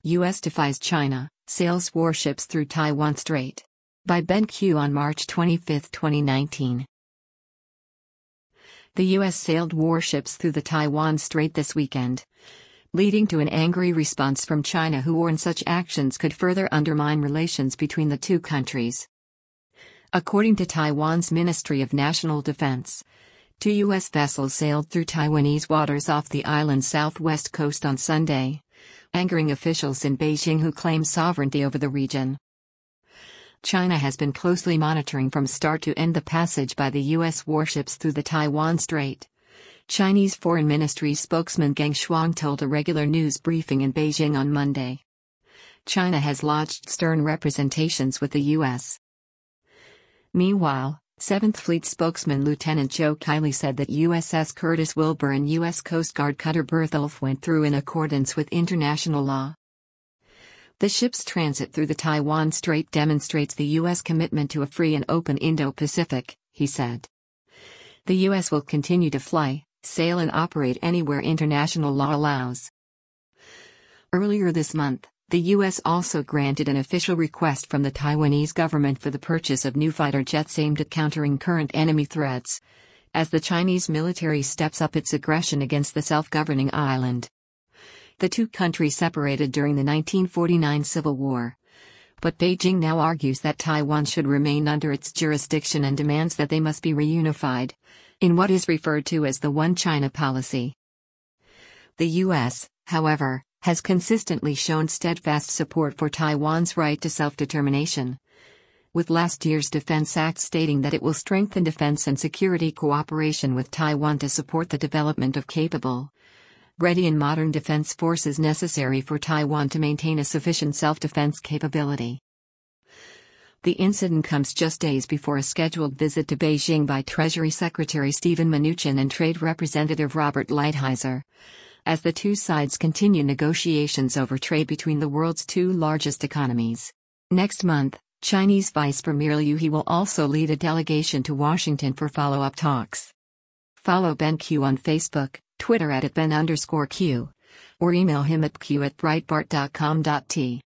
U.S. defies China, sails warships through Taiwan Strait. By Ben Q on March 25, 2019. The U.S. sailed warships through the Taiwan Strait this weekend, leading to an angry response from China, who warned such actions could further undermine relations between the two countries. According to Taiwan's Ministry of National Defense, 2 U.S. vessels sailed through Taiwanese waters off the island's southwest coast on Sunday, angering officials in Beijing who claim sovereignty over the region. China has been closely monitoring from start to end the passage by the U.S. warships through the Taiwan Strait. Chinese Foreign Ministry spokesman Geng Shuang told a regular news briefing in Beijing on Monday. China has lodged stern representations with the U.S. Meanwhile, 7th Fleet spokesman Lieutenant Joe Kiley said that USS Curtis Wilbur and U.S. Coast Guard cutter Bertholf went through in accordance with international law. The ship's transit through the Taiwan Strait demonstrates the U.S. commitment to a free and open Indo-Pacific, he said. The U.S. will continue to fly, sail and operate anywhere international law allows. Earlier this month, the U.S. also granted an official request from the Taiwanese government for the purchase of new fighter jets aimed at countering current enemy threats, as the Chinese military steps up its aggression against the self-governing island. The two countries separated during the 1949 Civil War, but Beijing now argues that Taiwan should remain under its jurisdiction and demands that they must be reunified, in what is referred to as the One China policy. The U.S., however, has consistently shown steadfast support for Taiwan's right to self-determination, with last year's Defense Act stating that it will strengthen defense and security cooperation with Taiwan to support the development of capable, ready and modern defense forces necessary for Taiwan to maintain a sufficient self-defense capability. The incident comes just days before a scheduled visit to Beijing by Treasury Secretary Steven Mnuchin and Trade Representative Robert Lighthizer, as the two sides continue negotiations over trade between the world's two largest economies. Next month, Chinese Vice Premier Liu He will also lead a delegation to Washington for follow-up talks. Follow Ben Q on Facebook, Twitter @Ben_Q, or email him at q@breitbart.com.t.